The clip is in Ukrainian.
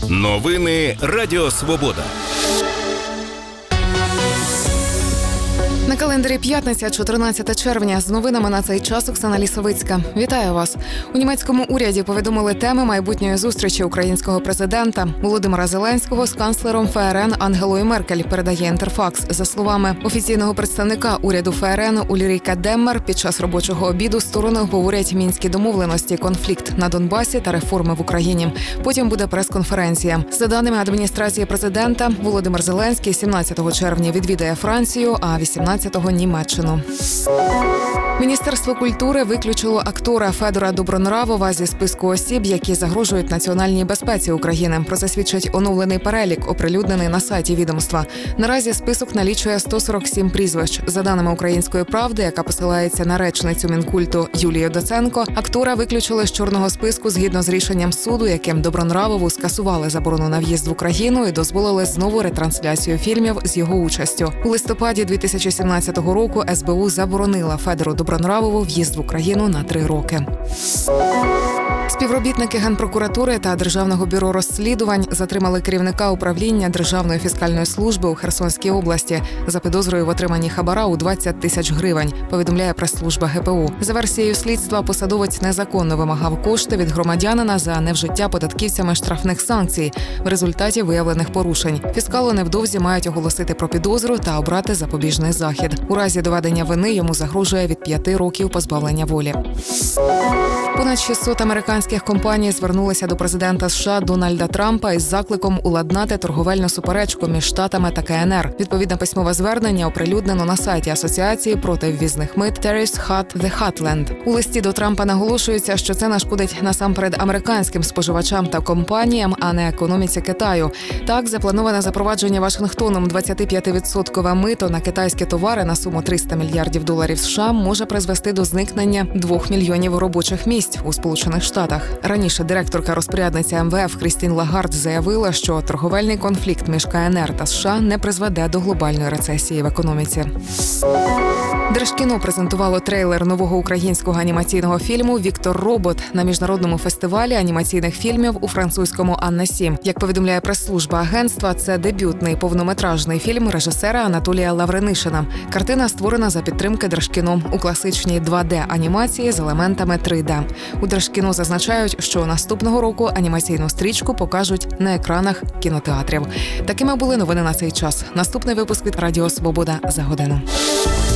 Новини Радіо Свобода. На календарі п'ятниця, 14 червня. З новинами на цей час Оксана Лісовицька. Вітаю вас. У німецькому уряді повідомили теми майбутньої зустрічі українського президента Володимира Зеленського з канцлером ФРН Ангелою Меркель, передає Інтерфакс. За словами офіційного представника уряду ФРН Ульріке Деммер, під час робочого обіду сторони обговорять мінські домовленості, конфлікт на Донбасі та реформи в Україні. Потім буде прес-конференція. За даними адміністрації президента, Володимир Зеленський 17 червня відвідає Францію, а 18-го Німеччину. Міністерство культури виключило актора Федора Добронравова зі списку осіб, які загрожують національній безпеці України. Про це свідчить оновлений перелік, оприлюднений на сайті відомства. Наразі список налічує 147 прізвищ. За даними «Української правди», яка посилається на речницю Мінкульту Юлію Доценко, актора виключили з чорного списку згідно з рішенням суду, яким Добронравову скасували заборону на в'їзд в Україну і дозволили знову ретрансляцію фільмів з його участю. У листопаді 2017 року СБУ заборонила Федору Добронравову в'їзд в Україну на 3 роки. Співробітники Генпрокуратури та Державного бюро розслідувань затримали керівника управління Державної фіскальної служби у Херсонській області за підозрою в отриманні хабара у 20 тисяч гривень, повідомляє прес-служба ГПУ. За версією слідства, посадовець незаконно вимагав кошти від громадянина за невжиття податківцями штрафних санкцій в результаті виявлених порушень. Фіскали невдовзі мають оголосити про підозру та обрати запобіжний захід. У разі доведення вини йому загрожує від 5 років позбавлення волі. Понад 600 американських компаній звернулися до президента США Дональда Трампа із закликом уладнати торговельну суперечку між Штатами та КНР. Відповідне письмове звернення оприлюднено на сайті Асоціації проти ввізних мит Tariffs Hut the Heartland. У листі до Трампа наголошується, що це нашкодить насамперед американським споживачам та компаніям, а не економіці Китаю. Так, заплановане запровадження Вашингтоном 25% мито на китайські товари на суму $300 мільярдів США може призвести до зникнення 2 мільйонів робочих місць у Сполучених Штатах. Раніше директорка-розпорядниця МВФ Крістін Лагард заявила, що торговельний конфлікт між КНР та США не призведе до глобальної рецесії в економіці. Держкіно презентувало трейлер нового українського анімаційного фільму «Віктор Робот» на міжнародному фестивалі анімаційних фільмів у французькому Аннесі. Як повідомляє прес-служба агентства, це дебютний повнометражний фільм режисера Анатолія Лавренишина. Картина створена за підтримки Держкіно у класичній 2D-анімації з елементами 3D. У Держкіно зазначають, що наступного року анімаційну стрічку покажуть на екранах кінотеатрів. Такими були новини на цей час. Наступний випуск від Радіо Свобода за годину.